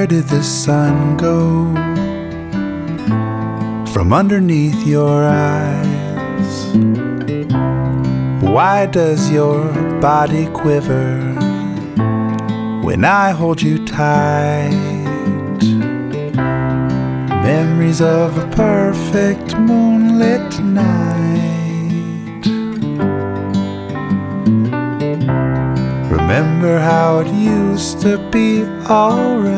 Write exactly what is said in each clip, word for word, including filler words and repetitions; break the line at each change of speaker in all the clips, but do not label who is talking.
Where did the sun go from underneath your eyes? Why does your body quiver when I hold you tight? Memories of a perfect moonlit night. Remember how it used to be alright.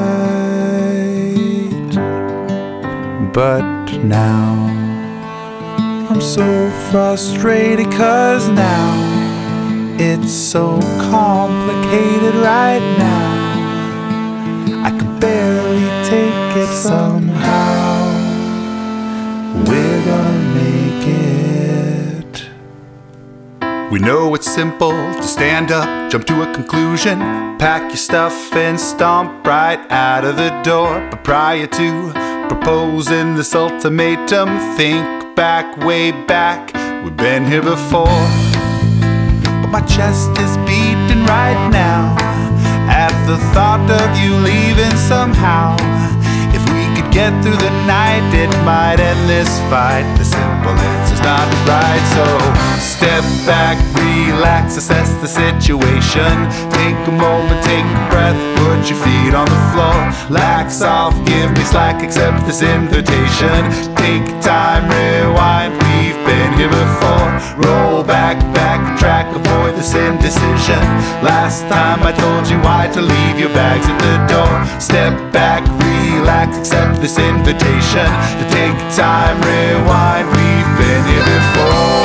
But now I'm so frustrated, 'cause now it's so complicated right now. I can barely take it somehow. We're gonna make it. We know it's simple to stand up, jump to a conclusion, pack your stuff and stomp right out of the door. But prior to proposing this ultimatum, think back, way back, we've been here before. But my chest is beating right now at the thought of you leaving somehow. If we could get through the night, it might end this fight. The simple answer's not right, so step back, relax, assess the situation. Take a moment, take a breath, put your feet on the floor. Lax off, give me slack, accept this invitation. Take time, rewind, we've been here before. Roll back, backtrack, avoid this indecision. Last time I told you why to leave your bags at the door. Step back, relax, accept this invitation. To take time, rewind, we've been here before.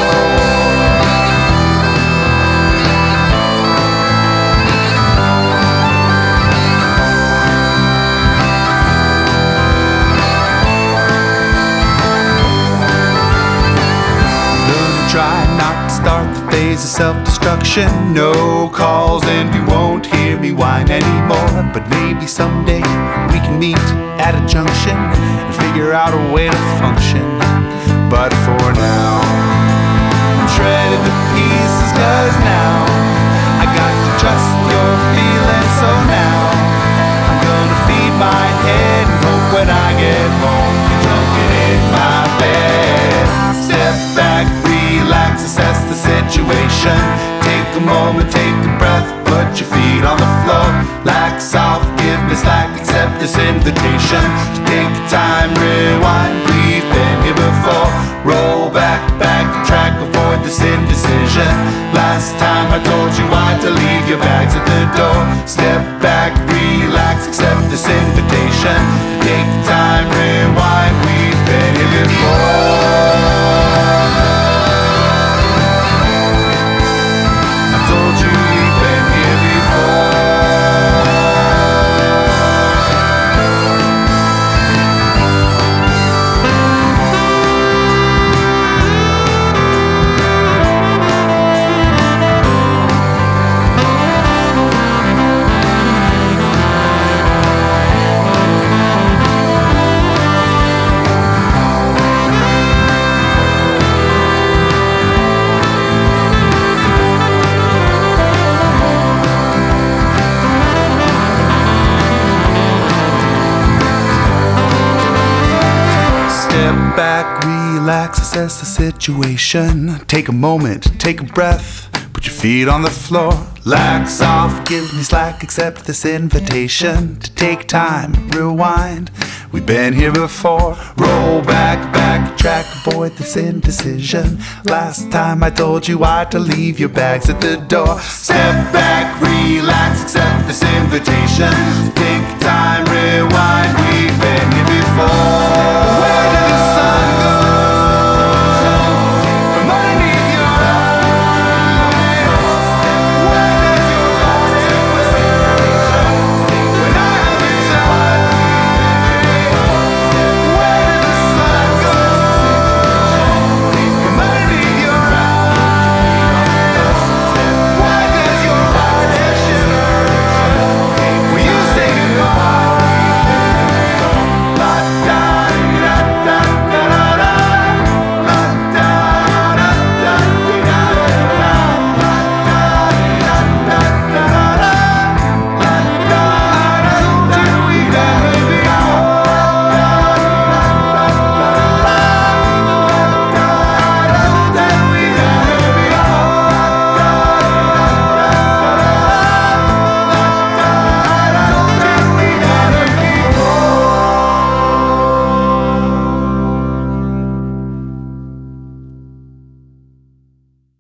Try not to start the phase of self-destruction. No calls and you won't hear me whine anymore. But maybe someday we can meet at a junction and figure out a way to function. But for now, I'm shredded to pieces, 'cause now I got to trust your feelings. So now I'm gonna feed my head and hope when I get home you're joking in my bed. Step back, relax, assess the situation. Take a moment, take a breath, put your feet on the floor. Lax off, give me slack, accept this invitation. To take time, rewind, we've been here before. Roll back, backtrack, avoid this indecision. Last time I told you why to leave your bags at the door. Step back, relax, accept this invitation. To take time, rewind, we've been here before. Back, relax, assess the situation. Take a moment, take a breath, put your feet on the floor. Lax off, give me slack, accept this invitation. To take time, rewind, we've been here before. Roll back, backtrack, avoid this indecision. Last time I told you why to leave your bags at the door. Step back, relax, accept this invitation. To take time, rewind.